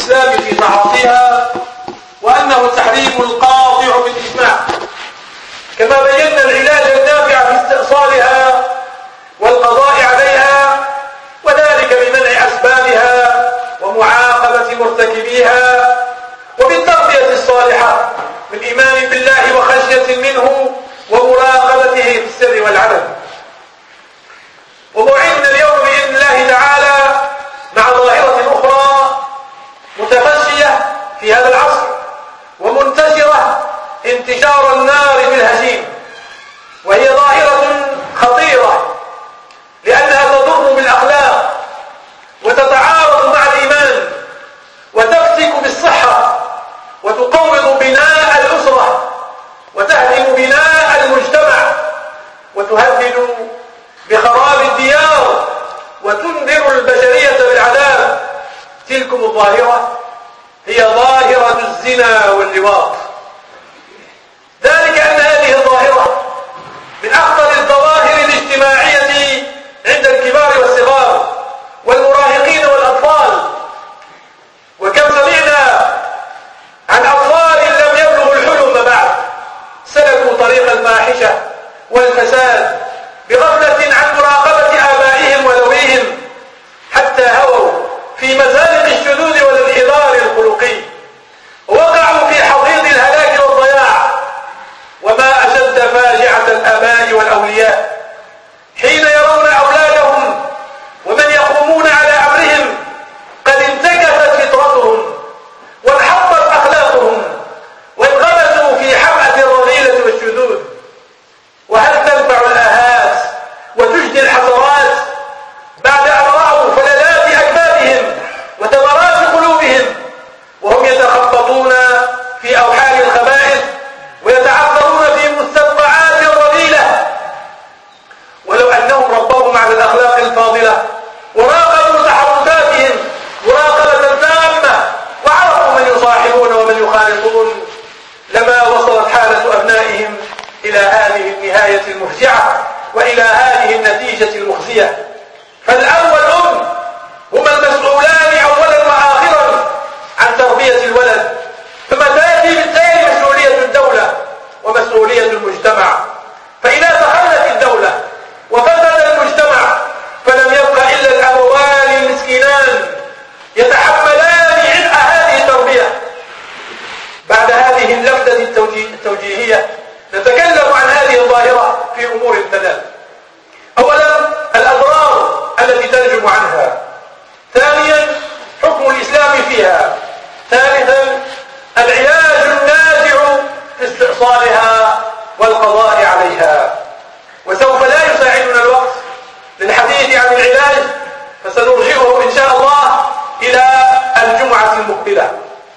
الإسلام في تعاطيها، وأنه التحريم القاطع بالإجماع، كما بينا العلاج النافع في استئصالها والقضاء عليها، وذلك بمنع أسبابها ومعاقبة مرتكبيها، وبالتربية الصالحة بالإيمان بالله وخشية منه ومراقبته في السر والعلن. وموعدنا اليوم بإذن الله تعالى مع ظاهرة أخرى متفشية في هذا العصر ومنتشرة انتشار النار في الهشيم، وهي ظاهرة خطيرة لأنها تضر بالأخلاق وتتعارض مع الإيمان وتفتك بالصحة وتقوض بناء الأسرة وتهدم بناء المجتمع وتهدد بخراب الديار وتنذر البشرية بالعذاب. تلكم الظاهرة هي ظاهرة الزنا واللواط. ذلك أن هذه الظاهرة من أخطر الظواهر الاجتماعية عند الكبار والصغار والمراهقين والأطفال. وكم سمعنا عن أطفال لم يبلغوا الحلم بعد سلكوا طريق الفاحشة والفساد بغفلة عن مراقبة آبائهم وذويهم، حتى هووا في مزالق الشذوذ والانحدار الخلقي، وقعوا في حضيض الهلاك والضياع. وما أشد فاجعة الآباء والأولياء حين يرون أولادهم ومن يقومون على أمرهم قد انتكست فطرتهم وانحطت أخلاقهم وانغمسوا في حمأة الرذيلة والشذوذ. وهل تنفع الآهات وتجدي الحسرات بعد أن رأوا فلذات أكبادهم وثمرات قلوبهم وهم يتخبطون في أوحال الخبائث ويتعثرون في مستنقعات الرذيلة؟ ولو أنهم ربوهم على الأخلاق الفاضلة وراقبوا تحركاتهم مراقبة تامة وعرفوا من يصاحبون ومن يخالطون، لما وصلت حالة أبنائهم إلى هذه النهاية المفزعة وإلى هذه النتيجة المخزية. فالأب والأم هما المسؤولان أولا وآخرا عن تربية الولد، ثم تأتي بالتالي مسؤولية الدولة ومسؤولية المجتمع. فإذا تخلت الدولة وفسد المجتمع فلم يبق إلا الأبوان المسكينان يتحملان عبء هذه التربية. بعد هذه اللفتة التوجيهية نتكلم عن هذه الظاهرة في أمور ثلاث. أولا الأضرار التي تنجم عنها، ثانيا حكم الإسلام فيها، ثالثا العلاج النافع في استئصالها والقضاء عليها. وسوف لا يساعدنا الوقت للحديث عن العلاج، فسنرجعه إن شاء الله إلى الجمعة المقبلة.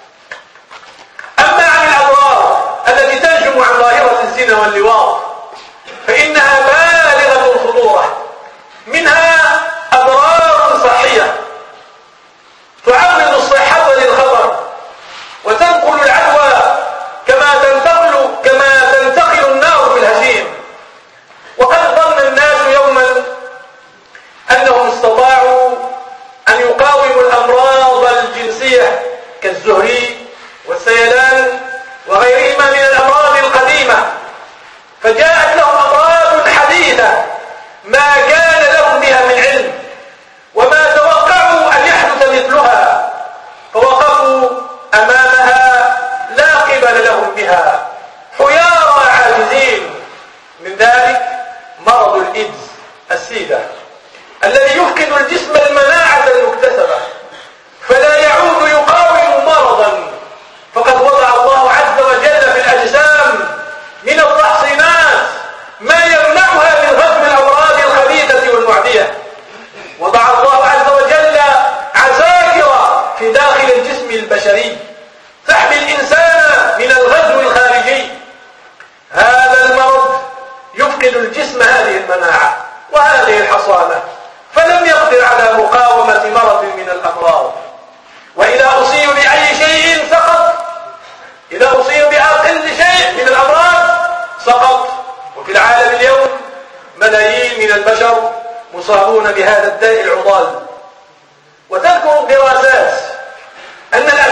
أما عن الأضرار التي تنجم عن ظاهرة الزنا واللواط فإنها بالغة الخطورة. منها أضرار صحية تعرض الصحة للخطر وتنقل العدوى كما تنتقل النار في الهشيم. وقد ظن الناس يوما أنهم استطاعوا أن يقاوموا الأمراض الجنسية كالزهري والسيلان وغيرهما من الأمراض القديمة، فجاءت لهم أمراض حديثة ما كان لهم بها من علم وما توقعوا أن يحدث مثلها، فوقفوا أمامها لا قبل لهم بها حيارى عاجزين. من ذلك مرض الإيدز السيدة الذي يفقد الجسم المناعة المكتسبة فلا يعود يقاوم مرضا، فقد وضع الله عز وجل في الأجسام من التحصينات ما يمنعها من هضم الأمراض الخبيثة والمعدية. وضع الله عز وجل عساكر في داخل الجسم البشري تحمي الإنسان من الغزو الخارجي. هذا المرض يفقد الجسم هذه المناعة وهذه الحصانة، فلم يقدر على مقاومة مرض من الأمراض. وإذا أصيب بأي شيء سقط، إذا أصيب بأقل شيء من الأمراض سقط. وفي العالم اليوم ملايين من البشر مصابون بهذا الداء العضال. وتذكر الدراسات أن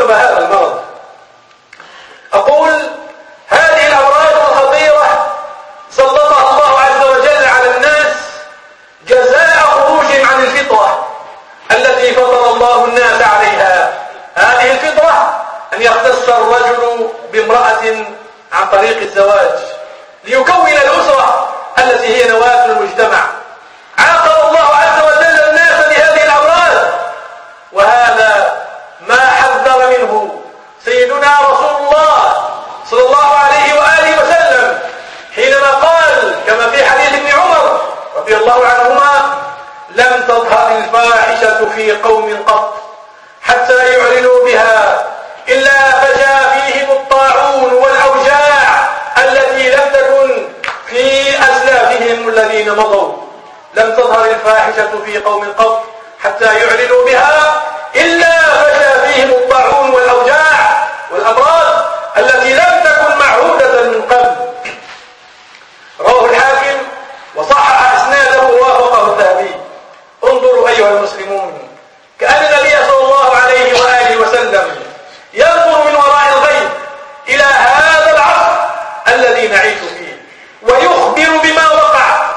سبب هذا المرض. أقول هذه الأمراض الخطيرة سلطها الله عز وجل على الناس جزاء خروجهم عن الفطرة التي فطر الله الناس عليها. هذه الفطرة أن يختص الرجل بامرأة عن طريق الزواج ليكون الأسرة التي هي نواة المجتمع. عاقب الله عز وجل الناس بهذه الأمراض، وهذا ما حذر منه سيدنا رسول الله صلى الله عليه وآله وسلم حينما قال كما في حديث ابن عمر رضي الله عنهما: لم تظهر الفاحشة في قوم قط حتى يعلنوا بها إلا فجاء فيهم الطاعون والأوجاع التي لم تكن في أسلافهم الذين مضوا. لم تظهر الفاحشة في قوم قط حتى يعلنوا بها إلا فجاء فيهم الطاعون والأوجاع والأمراض التي لم تكن معهودة من قبل. رواه الحاكم وصحح إسناده ووافقه الذهبي. انظروا أيها المسلمون، كأن النبي صلى الله عليه وآله وسلم ينظر من وراء الغيب إلى هذا العصر الذي نعيش فيه ويخبر بما وقع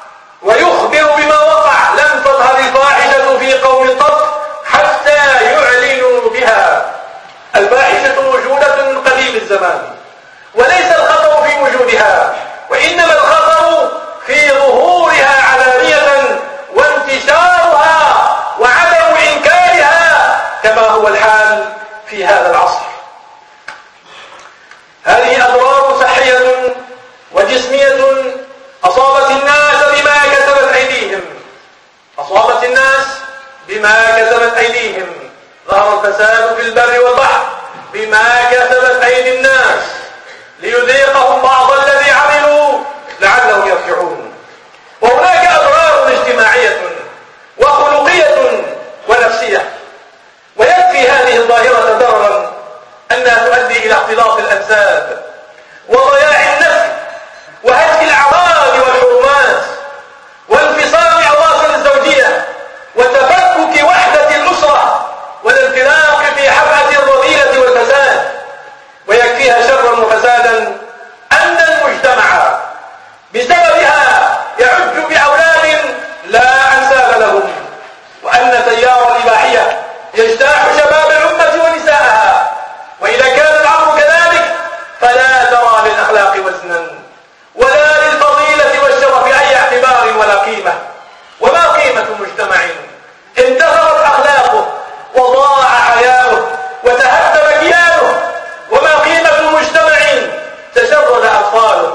لم تظهر الفاحشة في قوم قط حتى يعلنوا بها. الفاحشة موجودة قديم الزمان، وليس الخطر في وجودها، وإنما الخطر في ظهورها علانية وانتشارها وعدم إنكارها كما هو الحال في هذا العصر. هذه أضرار صحية وجسمية أصابت الناس بما كسبت أيديهم. ظهر الفساد في البر والبحر بما كسبت أيدي الناس ليذيقهم بعض الذي عملوا لعلهم يرجعون. وهناك أضرار اجتماعية وخلقية ونفسية، ويكفي هذه الظاهرة ضررا أنها تؤدي إلى اختلاط الأنساب وضياع النسل وهتك الأعراض والحرمات وانفصام أواصر الزوجية وتفكك وحدة الأسرة والانطلاق في حفأة الرذيلة والفساد. ويكفيها شرا وفسادا أن المجتمع بسببها يعج بأولاد لا أنساب لهم، وأن تيار الإباحية يجتاح شباب الأمة ونساءها. وإذا كان الأمر كذلك فلا ترى للأخلاق وزنا ولا للفضيلة والشرف أي اعتبار ولا قيمة. وما قيمة مجتمع انتهرت أخلاقه وضاع حياؤه وتهدم كيانه؟ وما قيمة مجتمع تشرد أطفاله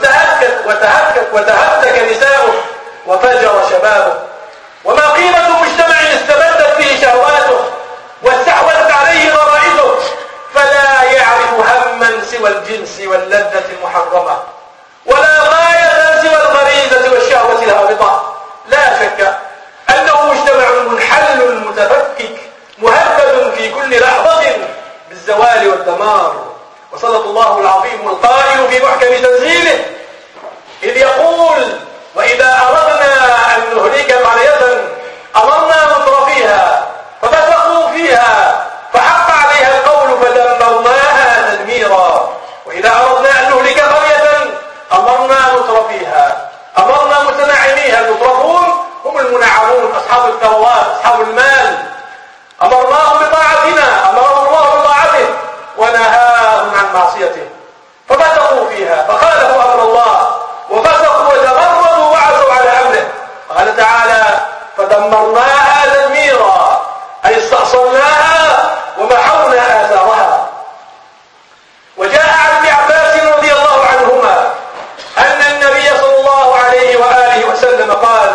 وتهتك نساؤه وفجر شبابه؟ وما قيمة مجتمع استبدت فيه شهواته واستحوذت عليه غرائزه فلا يعرف هما سوى الجنس واللذة المحرمة ولا غاية سوى الغريزة والشهوة الهابطة؟ لا شك أنه مجتمع منحل متفكك مهدد في كل لحظة بالزوال والدمار. وصدق الله العظيم القائل في محكم تنزيله إذ يقول: وإذا أردنا أن نهلك قرية أمرنا مترفيها ففسقوا فيها فحق عليها القول فدمرناها تدميرا. وإذا أردنا أن نهلك قرية أمرنا مترفيها، أمرنا متنعميها. المترفون هم المنعمون، أصحاب الثروات، أصحاب المال. أمرناهم بطاعتنا، أمرهم الله بطاعته ونهاهم عن معصيته ففسقوا فيها فخالفوا أمر الله وفسقوا وتمردوا وعصوا على أمره. قال تعالى: فدمرناها تدميرا، أي استأصلناها ومحونا آثارها. وجاء عن ابن عباس رضي الله عنهما أن النبي صلى الله عليه وآله وسلم قال: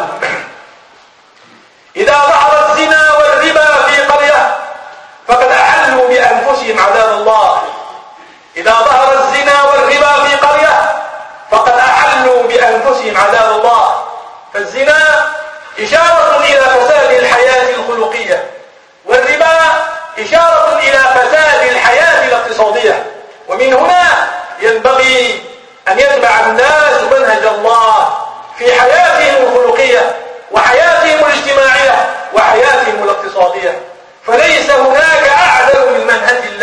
إذا ظهر الزنا والربا في قرية فقد أحلوا بأنفسهم عذاب الله. إذا ظهر الزنا والربا في قرية فقد أحلوا بأنفسهم عذاب الله. فالزنا إشارة إلى فساد الحياة الخلقية، والربا إشارة إلى فساد الحياة الاقتصادية. ومن هنا ينبغي أن يتبع الناس منهج الله في حياتهم الخلقية وحياتهم الاجتماعية وحياتهم الاقتصادية، فليس هناك أعدل من منهج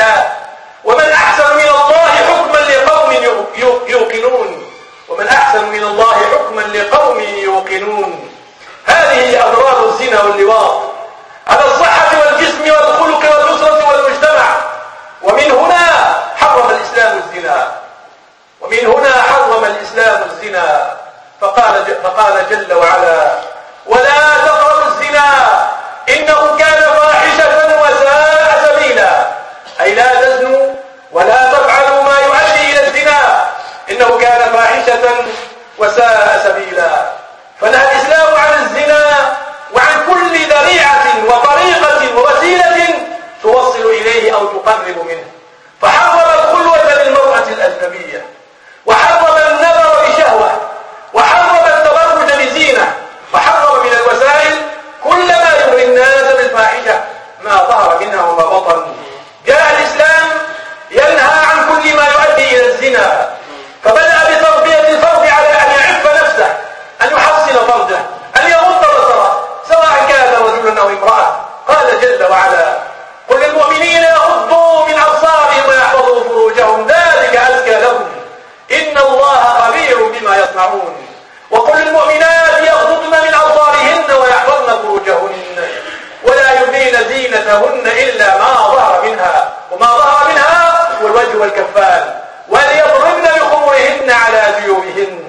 الزنا واللواط، على الصحة والجسم والخلق والأسرة والمجتمع. ومن هنا حرم الإسلام الزنا، ومن هنا حرم الإسلام الزنا، فقال جل وعلا: ولا تقربوا الزنا إنه كان فاحشة وساء سبيلا. أي لا تزنوا ولا تفعلوا ما يؤدي إلى الزنا، إنه كان فاحشة وساء سبيلا. فنهى الإسلام عن الزنا وعن كل ذريعة وطريقة ووسيلة توصل إليه أو تقرب منه، فحرم الخلوة للمرأة الأجنبية، وحرم النظر بشهوة، وحرم التبرج بزينة، وحرم من الوسائل كل ما يغري الناس بالفاحشة ما ظهر منها وما بطن. جاء الإسلام ينهى عن كل ما يؤدي إلى الزنا، فبدأ بتربية الفرد على أن يعف نفسه، أن يحصن فرجه، أن يغض بصره سواء كان رجلا أو امرأة. قال جل وعلا: قل للمؤمنين يغضوا من أبصارهم ويحفظوا فروجهم ذلك أزكى لهم إن الله خبير بما يصنعون. وقل للمؤمنات يغضضن من أبصارهن ويحفظن فروجهن ولا يبدين زينتهن إلا ما ظهر منها، وما ظهر منها هو الوجه والكفان، وليضربن بخمرهن على جيوبهن.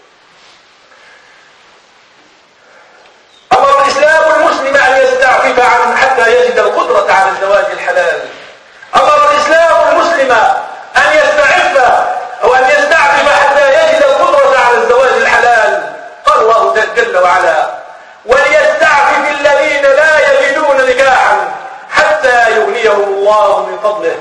أمر الإسلام المسلم أن يستعفف عنه حتى يجد القدرة على الزواج الحلال. أمر الإسلام المسلم أن يستعف أو أن يستعفف حتى يجد القدرة على الزواج الحلال. قال الله جل وعلا: وليستعفف الذين لا يجدون نكاحا حتى يغنيهم الله من فضله.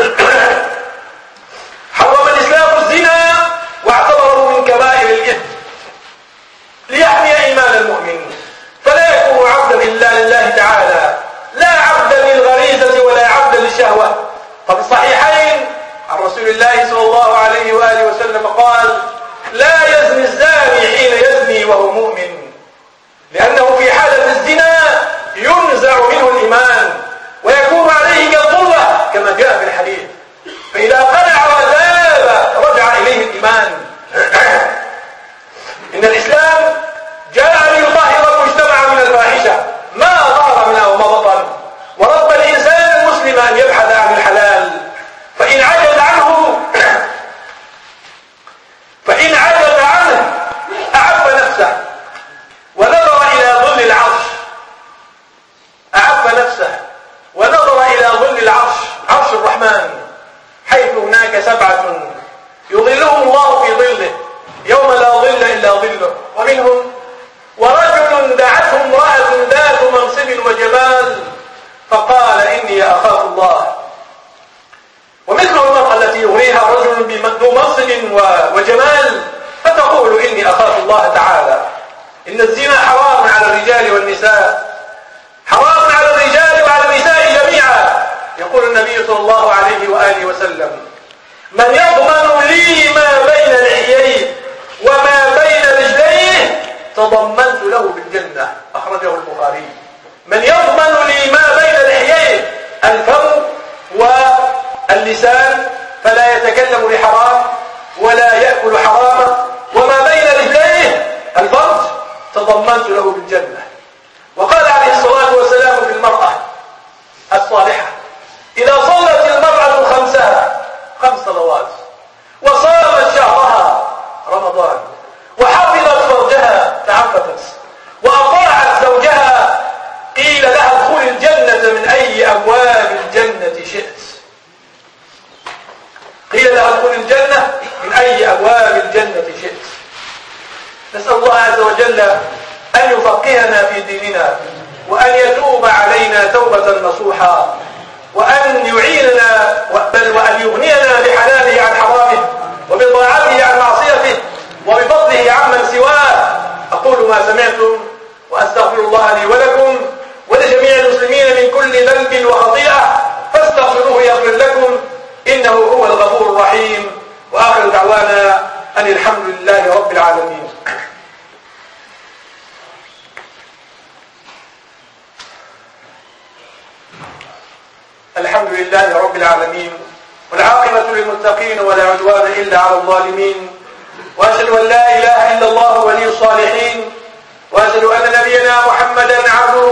حرم الإسلام الزنا واعتبره من كبائر الإثم ليحمي إيمان المؤمن، فلا يكون عبدا إلا لله تعالى، لا عبدا للغريزة ولا عبدا للشهوة. ففي الصحيحين عن رسول الله صلى الله عليه وآله وسلم قال: لا يزني الزاني حين يزني وهو مؤمن، لأنه في حالة الزنا ينزع منه الإيمان ويكون عليه كالظلة كما جاء في الحديث، فإذا قلع وذاب رجع إليه الإيمان. إن الإسلام جاء ليطهر المجتمع من الفاحشة ما ظهر منها وما بطن، ورب الإنسان المسلم أن يبحث عن الحلال، فإن عجز عنه أعف نفسه ونظر إلى ظل العرش، عرش الرحمن، حيث هناك 7 يظلهم الله في ظله يوم لا ظل إلا ظله. ومنهم ورجل دعته امرأة ذات منصب وجمال فقال: إني أخاف الله. ومثل المرأة التي يغريها رجل ذو منصب وجمال فتقول: إني أخاف الله تعالى. إن الزنا حرام على الرجال والنساء، حرام على الرجال وعلى النساء جميعا. يقول النبي صلى الله عليه وآله وسلم: من يضمن لي ما بين لحييه وما بين رجليه تضمنت له بالجنة. أخرجه البخاري. من يضمن لي ما بين لحييه، الفم واللسان، فلا يتكلم بحرام ولا يأكل حراما، وما بين رجليه الفرج تضمنت له بالجنة. وقال عليه الصلاة والسلام في المرأة الصالحة: إذا صلت المرأة 5 صلوات وصامت شهرها رمضان وحفظت فرجها تعففت وأطاعت زوجها قيل لها: ادخل الجنة من أي أبواب الجنة شئت. قيل لها: ادخل الجنة من أي أبواب الجنة شئت. نسأل الله عز وجل أن يفقهنا في ديننا، وأن يتوب علينا توبة نصوحا، وأن يعيننا بل وأن يغنينا بحلاله عن حرامه، وبطاعته عن معصيته، وبفضله عمن سواه. أقول ما سمعتم وأستغفر الله لي ولكم ولجميع المسلمين من كل ذنب وخطيئة، فاستغفروه يغفر لكم إنه هو الغفور الرحيم. وآخر دعوانا أن الحمد لله رب العالمين. الحمد لله رب العالمين، والعاقبة للمتقين ولا عدوان إلا على الظالمين، وأشهد أن لا إله إلا الله ولي الصالحين، وأشهد أن نبينا محمدا عبده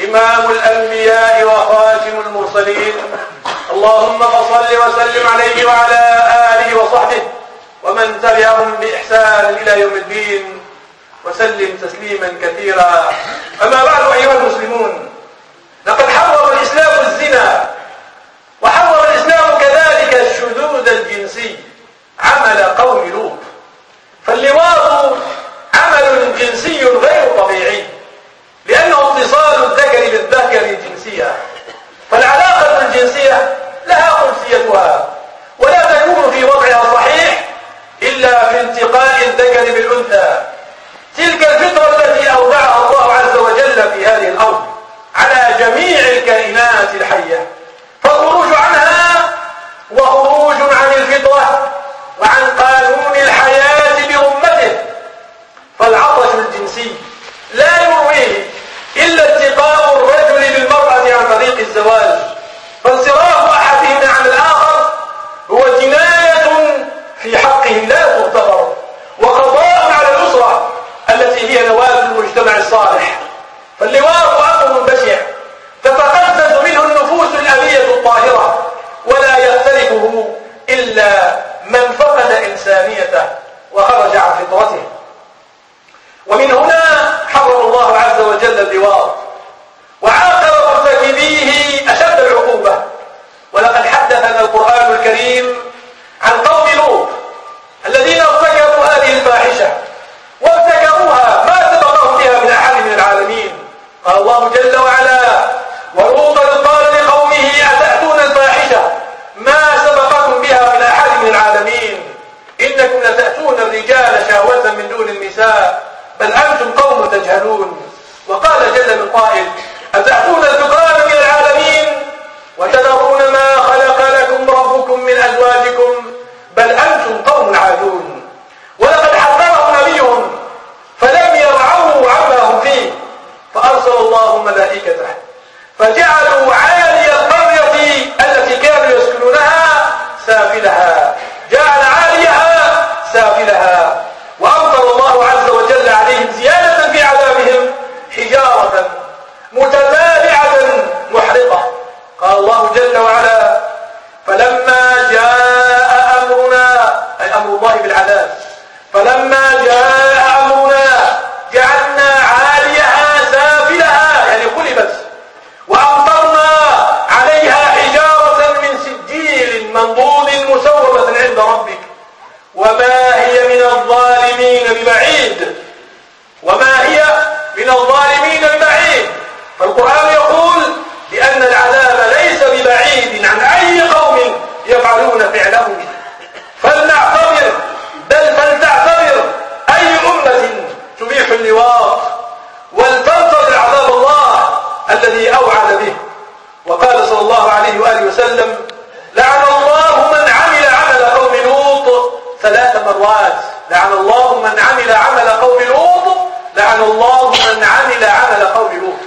إمام الأنبياء وخاتم المرسلين، اللهم فصل وسلم عليه وعلى آله وصحبه ومن تبعهم بإحسان إلى يوم الدين، وسلم تسليما كثيرا. أما بعد أيها المسلمون، لقد حرم الإسلام الزنا، وحرم الإسلام كذلك الشذوذ الجنسي عمل قوم لوط. فاللواط عمل جنسي غير طبيعي، لأنه اتصال الذكر بالذكر جنسيا، فالعلاقة الجنسية لها قدسيتها، ولا تكون في وضعها صحيح إلا في التقاء الذكر بالأنثى. تلك الفطرة التي أودعها الله عز وجل في هذه الأرض على جميع الكائنات الحية، فالخروج عنها وخروج عن الفطرة وعن قانون الحياة برمته. فالعطش الجنسي لا يرويه إلا اتقاء الرجل بالمرأة عن طريق الزواج، فانصراف أحدهما عن الآخر هو جناية في حقه لا تغتفر، وقضاء على الأسرة التي هي نواة المجتمع الصالح. فاللواط أمر بشع تتقزز منه النفوس الأبية الطاهرة، ولا يختلفه إلا من فقد إنسانيته وخرج عن فطرته. ومن هنا حرم الله عز وجل اللواط، وعاقب مرتكبيه أشد العقوبة. ولقد حدثنا القرآن الكريم عن قوم لوط الذين ارتكبوا هذه الفاحشة، وابتكروها ما سبقهم بها من أحد من العالمين. قال الله جل وعلا: ولوطا قال لقومه أتأتون الفاحشة ما سبقكم بها من أحد من العالمين، إنكم لتأتون الرجال شهوة من دون النساء بل أنتم قوم تجهلون. وقال جل من قائل: أتأتون الذكران من العالمين وتذرون ما خلق لكم ربكم من أزواجكم بل أنتم قوم عادون. ولقد حذرهم نبيهم فلم يرعوا عما هم فيه، فأرسل الله ملائكته فجعلوا عالي القرية التي كانوا يسكنونها سافلها، جعل عاليها سافلها، وأمطر الله عز وجل عليهم زيادة في عذابهم حجارة متتابعة محرقة. قال الله جل وعلا: فلما جاء أمرنا، أي أمر الله بالعذاب، فلما جاء أمرنا جعلنا عاليها سافلها، يعني قلبت، وأمطرنا عليها حجارة من سجيل منضود مسومة عند ربك وما هي من الظالمين ببعيد. وما هي من الظالمين ببعيد. فالقرآن يقول بأن العذاب ليس ببعيد عن أي قوم يفعلون فعله. فلنعتبر، بل فلتعتبر أي أمة تبيح اللواط ولتنتظر عذاب الله الذي أوعد به. وقال صلى الله عليه وآله وسلم: لعن الله من عمل عمل قوم لوط 3 مرات. لعن الله من عمل عمل قوم لوط، لعن الله من عمل عمل قوم لوط.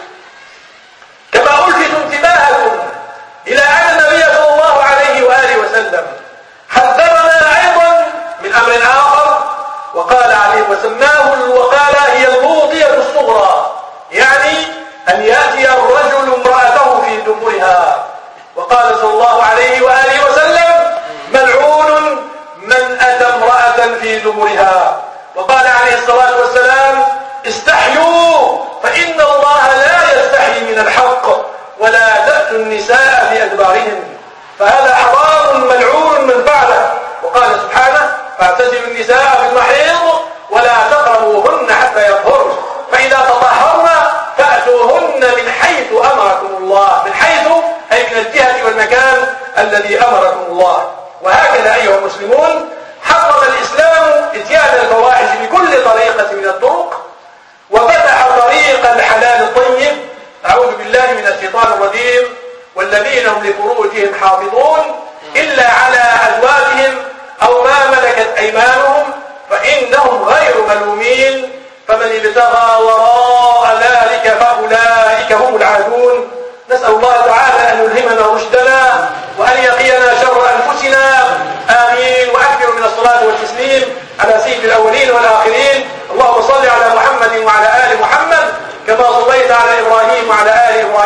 كما ألفت انتباهكم إلى أن النبي صلى الله عليه وآله وسلم حذرنا أيضا من أمر آخر، وقال عليه وسماه وقال هي اللوطية الصغرى، يعني أن يأتي الرجل امرأته في دبرها. وقال صلى الله عليه وآله وسلم: ملعون من أتى امرأة في دبرها. وقال عليه الصلاة والسلام: استحيوا فإن الله لا يستحي من الحق ولا تأتوا النساء في أدبارهن. فهذا حرام ملعون من فعله. وقال سبحانه: فاعتزلوا النساء في المحيض ولا تقربوهن حتى يطهرن، فإذا تطهرن فأتوهن من حيث أمركم الله. من حيث أي من الجهة والمكان الذي أمركم الله. وهكذا أيها المسلمون حرم الإسلام إتيان الفواحش بكل طريقة من الطرق، وفتح طريق الحلال الطيب. أعوذ بالله من الشيطان الرجيم: والذين هم لفروجهم حافظون إلا على أزواجهم أو ما ملكت أيمانهم فإنهم غير ملومين، فمن ابتغى وراء ذلك فأولئك هم العادون. نسأل الله تعالى أن يلهمنا رشدنا وأن يقينا شر أنفسنا. آمين. وأكثر من الصلاة والتسليم على سيد الأولين والآخرين. اللهم صل على محمد وعلى آل محمد كما صليت على إبراهيم وعلى آل إبراهيم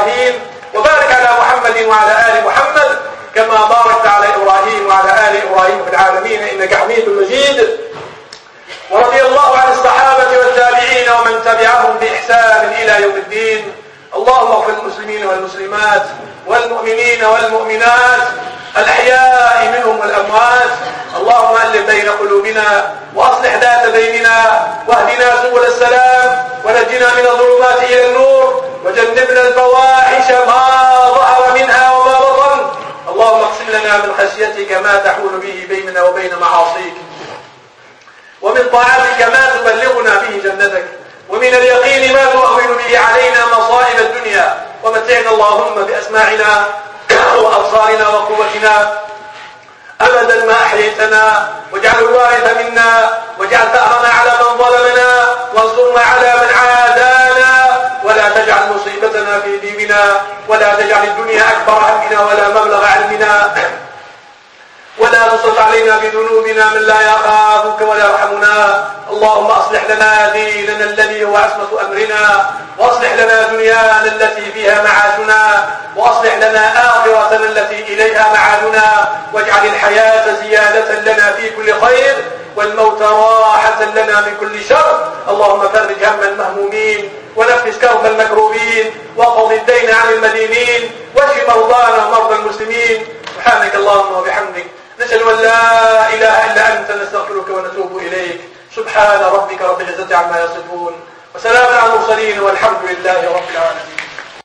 إنك حميد مجيد. ورضي الله عن الصحابة والتابعين ومن تبعهم بإحسان إلى يوم الدين. اللهم اغفر للمسلمين والمسلمات والمؤمنين والمؤمنات الأحياء منهم والأموات. اللهم ألف بين قلوبنا وأصلح ذات بيننا واهدنا سبل السلام ونجنا من الظلمات إلى النور وجنبنا الفواحش ما ظهر منها وما بطن. اللهم اقسم لنا من خشيتك ما تحول به بيننا وبين معاصيك، ومن طاعتك ما تبلغنا به جنتك، ومن اليقين ما تؤول به علينا مصائب الدنيا. ومتعنا اللهم بأسماعنا وأبصارنا وقوتنا أبدا ما أحييتنا، واجعل الوارث منا، واجعل ثأرنا على من ظلمنا، وانصرنا على من عادانا، ولا تجعل مصيبتنا في ديننا، ولا تجعل الدنيا أكبر همنا ولا مبلغ علمنا، ولا تسلط علينا بذنوبنا من لا يخافك ولا يرحمنا. اللهم أصلح لنا ديننا الذي هو عصمة أمرنا، وأصلح لنا دنيانا التي فيها معاشنا، وأصلح لنا آخرتنا التي إليها معادنا، واجعل الحياة زيادة لنا في كل خير، والموت راحة لنا من كل شر. اللهم فرج هم المهمومين، ونفس كرب المكروبين، وقض الدين عن المدينين، واشف مرضانا ومرضى المسلمين. سبحانك اللهم وبحمدك، نشهد أن لا إله إلا أنت، نستغفرك ونتوب إليك. سبحان ربك رب العزة عما يصفون، وسلام على المرسلين، والحمد لله رب العالمين.